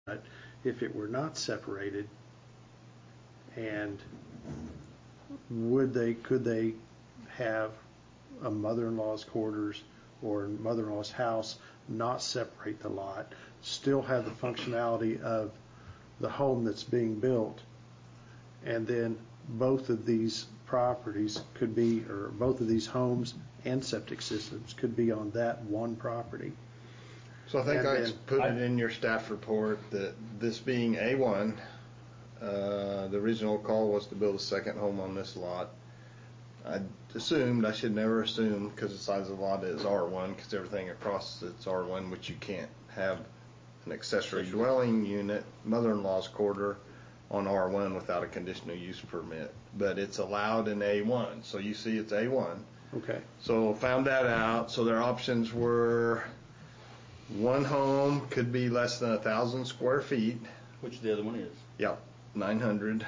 if it were not separated, and could they have a mother-in-law's quarters or mother-in-law's house, not separate the lot, still have the functionality of the home that's being built, and then both of these properties could be, or both of these homes and septic systems could be on that one property. So I think I put it in your staff report that this being A1, the original call was to build a second home on this lot. I should never assume, because the size of the lot is R1, because everything across it's R1, which you can't have an accessory dwelling unit, mother-in-law's quarter on R1 without a conditional use permit. But it's allowed in A1, so you see it's A1. Okay. So found that out. So their options were one home could be less than 1,000 square feet. Which the other one is. Yep, 900.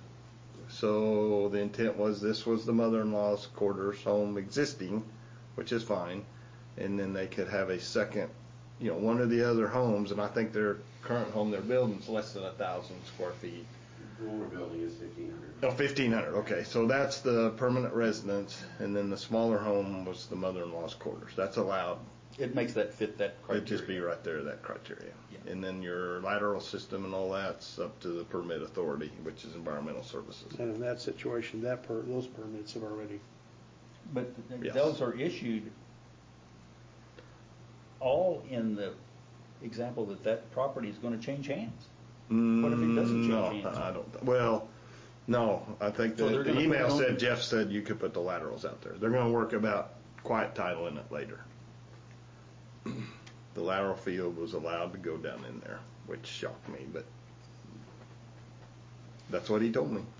So the intent was this was the mother-in-law's quarters home existing, which is fine, and then they could have a second, one of the other homes, and I think their current home they're building is less than 1,000 square feet. The one we're building is 1,500. Oh, 1,500. Okay, so that's the permanent residence, and then the smaller home was the mother-in-law's quarters. That's allowed. It makes that fit that criteria. It'd just be right there, that criteria. Yeah. And then your lateral system and all that's up to the permit authority, which is environmental services. And in that situation, those permits have already. But Yes. Those are issued all in the example that property is going to change hands. What if it doesn't change hands? No, I don't. Well, no, I think So the email said, Jeff said you could put the laterals out there. They're going to work about quiet title in it later. The lateral field was allowed to go down in there, which shocked me, but that's what he told me.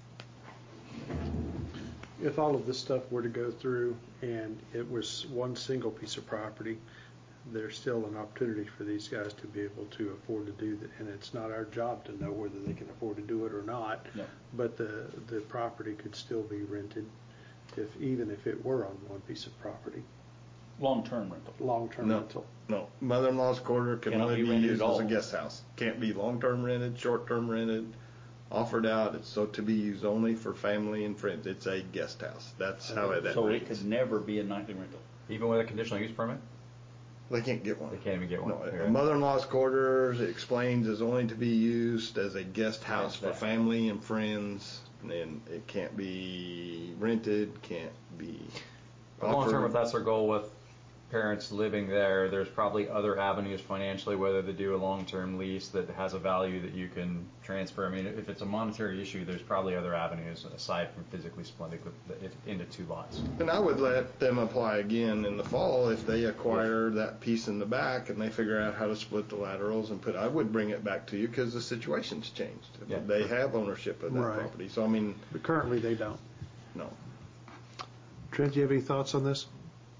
If all of this stuff were to go through and it was one single piece of property, there's still an opportunity for these guys to be able to afford to do that, and it's not our job to know whether they can afford to do it or not. No. But the property could still be rented, even if it were on one piece of property. Long-term rental. Long-term rental. No, mother-in-law's quarter can Cannot only be be rented used at as all. a guest house. Can't be long-term rented, short-term rented, offered out. It's so to be used only for family and friends. It's a guest house. That's how it So reads. it could never be a nightly rental. Even with a conditional use permit? They can't get one. They can't even get one. No, Yeah. a mother-in-law's quarters, it explains, is only to be used as a guest house for family and friends, and it can't be rented, can't be Long term, if offered. that's their goal with parents living there, there's probably other avenues financially, whether they do a long-term lease that has a value that you can transfer. I mean, if it's a monetary issue, there's probably other avenues aside from physically splitting it into two lots. And I would let them apply again in the fall if they acquire that piece in the back and they figure out how to split the laterals and I would bring it back to you because the situation's changed. Yeah. They have ownership of that Right. property. So, I mean, But currently they don't. no. Trent, do you have any thoughts on this?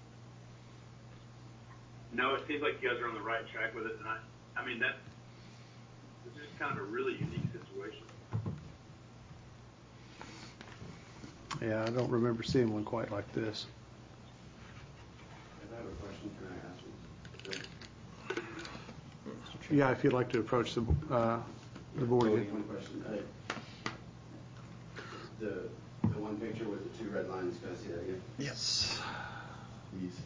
No, it seems like you guys are on the right track with it, and I mean this is just kind of a really unique situation. Yeah, I don't remember seeing one quite like this. If I have a question, can I ask one? Yeah, if you'd like to approach the board again. One question. The one picture with the two red lines, can I see that again? Yes. These.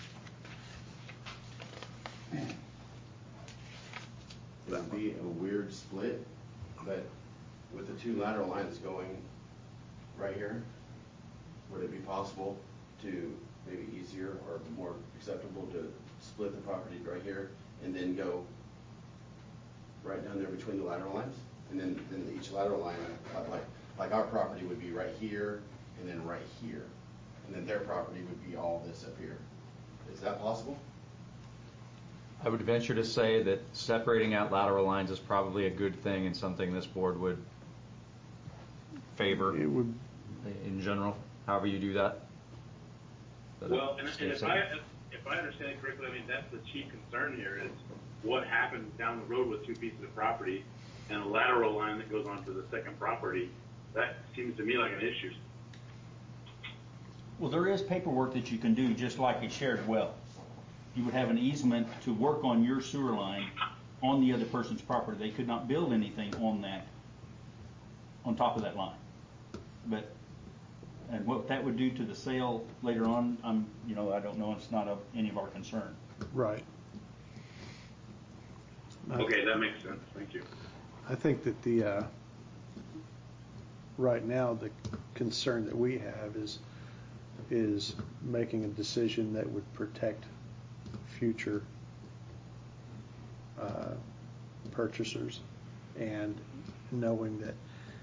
It would be a weird split, but with the two lateral lines going right here, would it be possible to, maybe easier or more acceptable to split the property right here and then go right down there between the lateral lines? And then each lateral line, like our property would be right here and then right here. And then their property would be all this up here. Is that possible? I would venture to say that separating out lateral lines is probably a good thing and something this board would favor It would. in general, however you do that. Well, and if I understand it correctly, I mean that's the chief concern here is what happens down the road with two pieces of property and a lateral line that goes onto the second property. That seems to me like an issue. Well, there is paperwork that you can do just like a shared well. You would have an easement to work on your sewer line on the other person's property. They could not build anything on that, on top of that line. And what that would do to the sale later on, I don't know. It's not of any of our concern. Right. Okay, that makes sense. Thank you. I think that right now the concern that we have is making a decision that would protect future purchasers, and knowing that,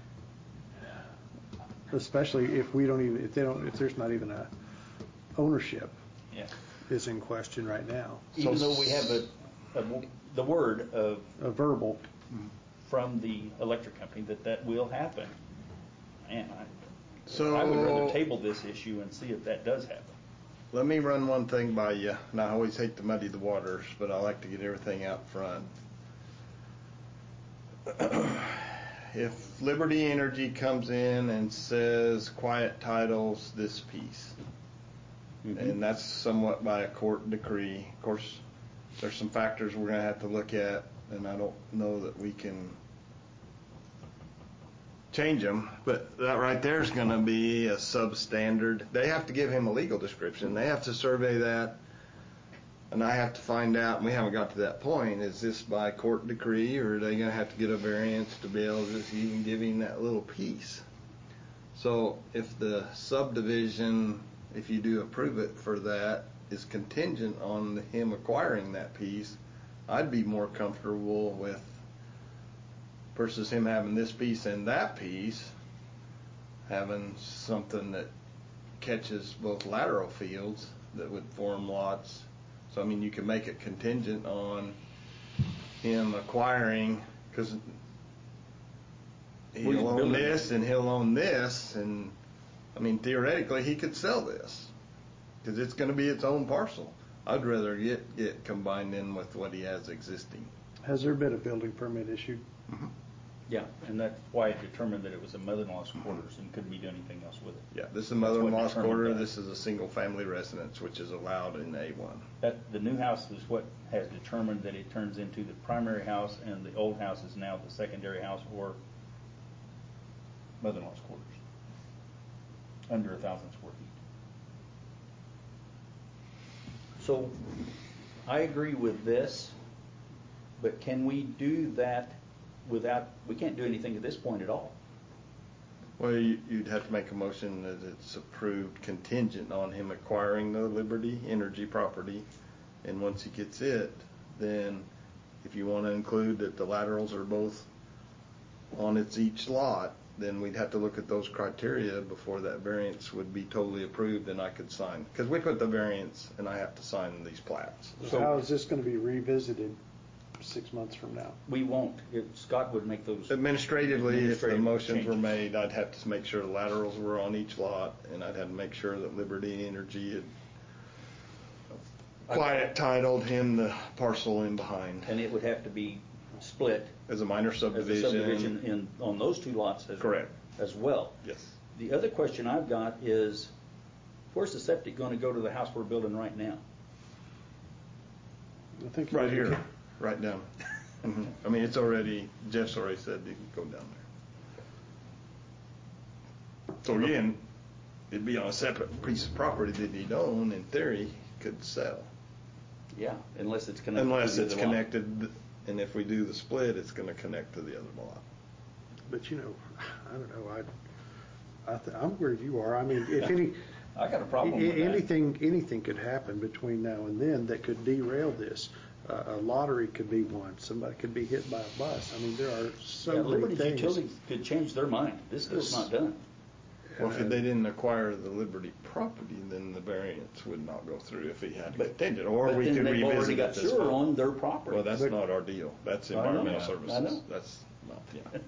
especially if there's not even a ownership is in question right now. Even though we have the word of A verbal. from the electric company that will happen. Man, So I would rather table this issue and see if that does happen. let me run one thing by you. And I always hate to muddy the waters, but I like to get everything out front. If Liberty Energy comes in and says quiet titles this piece, and that's somewhat by a court decree. Of course, there's some factors we're going to have to look at, and I don't know that we can change them, but that right there is going to be a substandard. They have to give him a legal description. They have to survey that, and I have to find out, and we haven't got to that point, is this by court decree, or are they going to have to get a variance to be able to even give him that little piece? So if the subdivision, if you do approve it for that, is contingent on him acquiring that piece, I'd be more comfortable with, versus him having this piece and that piece, having something that catches both lateral fields that would form lots. So, I mean, you can make it contingent on him acquiring, because he'll own this and he'll own this, and, I mean, theoretically, he could sell this, because it's going to be its own parcel. I'd rather get combined in with what he has existing. Has there been a building permit issued? Mm-hmm. Yeah, and that's why it determined that it was a mother-in-law's quarters and couldn't be doing anything else with it. Yeah, this is a mother-in-law's determined quarter. that. This is a single-family residence, which is allowed in A1. The new house is what has determined that it turns into the primary house, and the old house is now the secondary house or mother-in-law's quarters, under 1,000 square feet. So I agree with this, but can we do that without, we can't do anything at this point at all. Well, you'd have to make a motion that it's approved contingent on him acquiring the Liberty Energy property, and once he gets it, then if you want to include that the laterals are both on each lot, then we'd have to look at those criteria before that variance would be totally approved and I could sign. Because we put the variance and I have to sign these plats. So how is this going to be revisited 6 months from now? We won't. Scott would make those. Administratively, if the motions changes were made, I'd have to make sure the laterals were on each lot, and I'd have to make sure that Liberty Energy had quiet titled him the parcel in behind. And it would have to be split As a minor subdivision. on those two lots Correct. as well. Yes. The other question I've got is, where's the septic going to go to the house we're building right now? I think Right here, right down. Mm-hmm. I mean, Jeff's already said you can go down there. So again, it'd be on a separate piece of property that he'd own, in theory, he could sell. Yeah, unless it's connected. Unless to it's the lot. connected, and if we do the split, it's going to connect to the other lot. But I don't know. I'm where you are. I mean, if any, I got a problem with that. anything could happen between now and then that could derail this. A lottery could be one. Somebody could be hit by a bus. I mean, there are so many Liberty things. Utilities could change their mind. This deal's not done. Well, if they didn't acquire the Liberty property, then the variance would not go through if he had contingent, or But we then could they've already revisit got it this sewer fall. on their property. Well, that's not our deal. That's I know. environmental I services. know. That's not, yeah.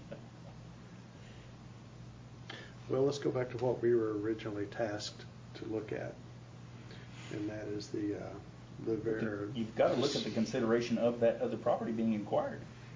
Well, let's go back to what we were originally tasked to look at, and that is the You've got to look at the consideration of that other property being acquired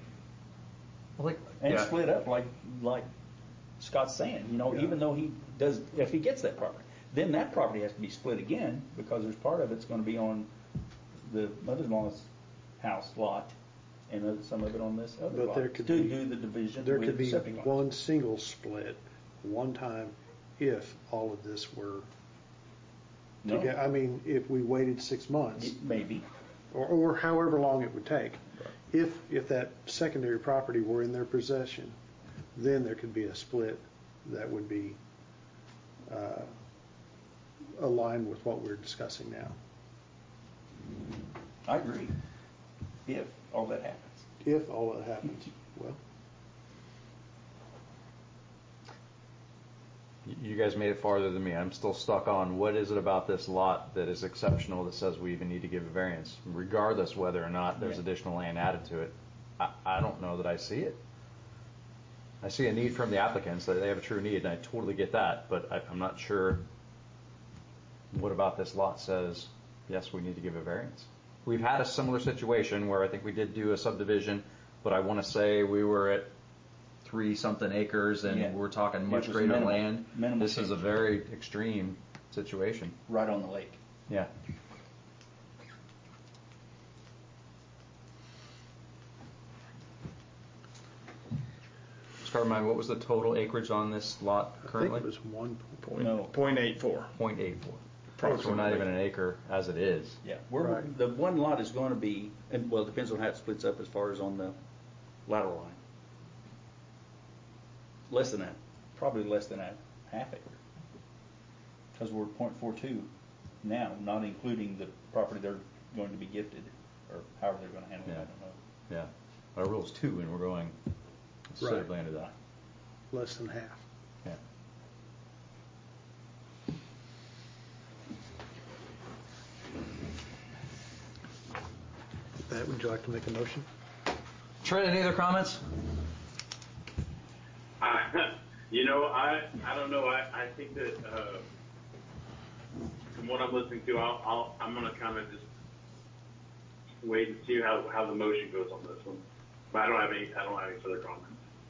and split up, like Scott's saying. Even though he does, if he gets that property, then that property has to be split again because there's part of it's going to be on the mother-in-law's house lot, and some of it on this other But lot. there could to be- do the division There with could be septic lots. one single split, one time, if all of this were, No. I mean, if we waited 6 months, Maybe. or however long it would take. If that secondary property were in their possession, then there could be a split that would be aligned with what we're discussing now. I agree. If all that happens. If all that happens, well, You guys made it farther than me. I'm still stuck on what is it about this lot that is exceptional that says we even need to give a variance, regardless whether or not there's Yeah. additional land added to it. I don't know that I see it. I see a need from the applicants, that they have a true need, and I totally get that, but I'm not sure what about this lot says, yes, we need to give a variance. We've had a similar situation where I think we did do a subdivision, but I want to say we were at 3-something acres and Yeah. we're talking much It was greater minimal- land. minimal This is a change. very extreme situation. Right on the lake. Yeah. Scott, remind me, what was the total acreage on this lot I think currently? it was 1. No. 0.84. 0.84. So we're not even an acre as it is. Yeah, Right. the one lot is going to be, and well, it depends on how it splits up as far as on the lateral line. Less than that, probably less than a half acre. Because we're 0.42 now, not including the property they're going to be gifted, or however they're going to handle it, I don't know. Yeah. Our rule's 2 and we're going considerably under that. Less than half. Yeah. With that, would you like to make a motion? Trent, any other comments? I don't know. I think that from what I'm listening to, I'm going to kind of just wait and see how the motion goes on this one. But I don't have any further comments.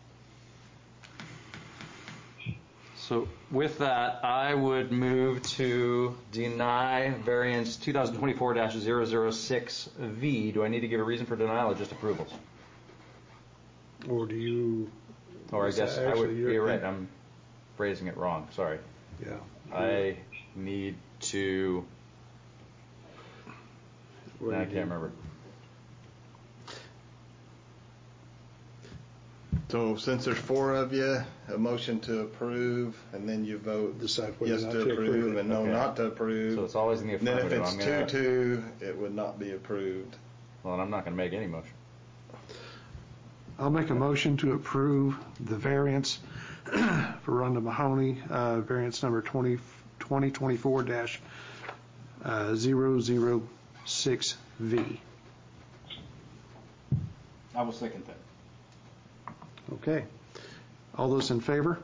So with that, I would move to deny variance 2024-006V. Do I need to give a reason for denial or just approvals? Or do you? Or I guess I would, Actually, you're right, I'm phrasing it wrong, sorry. Yeah. I need to, What do I you can't do? remember. So since there's 4 of you, a motion to approve, and then you vote Decide whether yes or not to to approve approve it. and no Okay. not to approve. So it's always in the And then if affirmative. it's I'm gonna, 2-2, it would not be approved. well, I'm not gonna make any motion. I'll make a motion to approve the variance for Rhonda Mahoney, variance number 2024-006V. I will second that. Okay. All those in favor?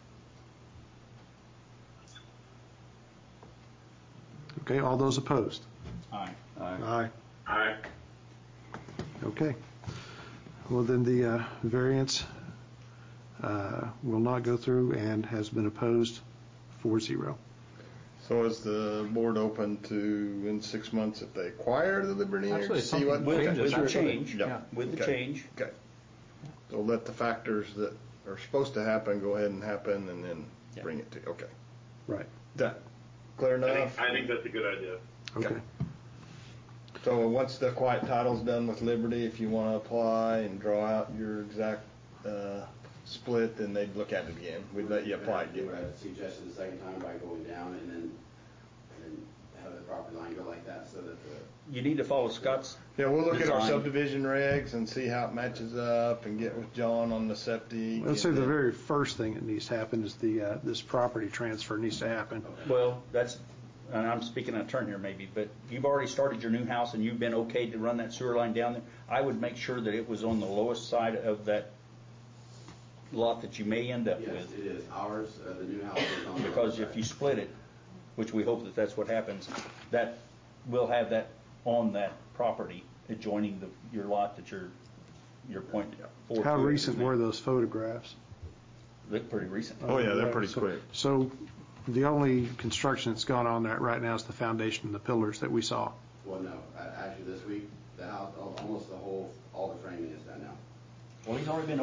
Okay, all those opposed? Aye. Aye. All right. Okay. Well, then the variance will not go through and has been opposed 4-0. So is the board open to, in 6 months, if they acquire the Liberty Interchange, Actually, see something what with- With the Changes. change, Yeah. with the Okay. change. Okay. So let the factors that are supposed to happen go ahead and happen, and then Yeah. bring it to, okay. Right. That clear enough? I think that's a good idea. Okay. So once the quiet title's done with Liberty, if you want to apply and draw out your exact split, then they'd look at it again. We'd let you apply Do again. what I suggested the second time by going down and then have the property line go like that so that the. You need to follow Scott's. Yeah, we'll look at our Design. subdivision regs and see how it matches up and get with John on the septic. I'd say and the then- very first thing that needs to happen is this property transfer needs to happen. Well, that's, and I'm speaking out of turn here maybe, but you've already started your new house and you've been okay to run that sewer line down there. I would make sure that it was on the lowest side of that lot that you may end up Yes, with. it is. Ours, the new house is on. the Because other if you side. split it, which we hope that that's what happens, that will have that on that property adjoining your lot that you're pointing. How recent were those photographs? Look pretty recent. Oh, yeah, they're Right, pretty so- quick. So the only construction that's gone on there right now is the foundation and the pillars that we saw. Well, no, actually this week, the house, almost all all the framing is done now. Well, he's already been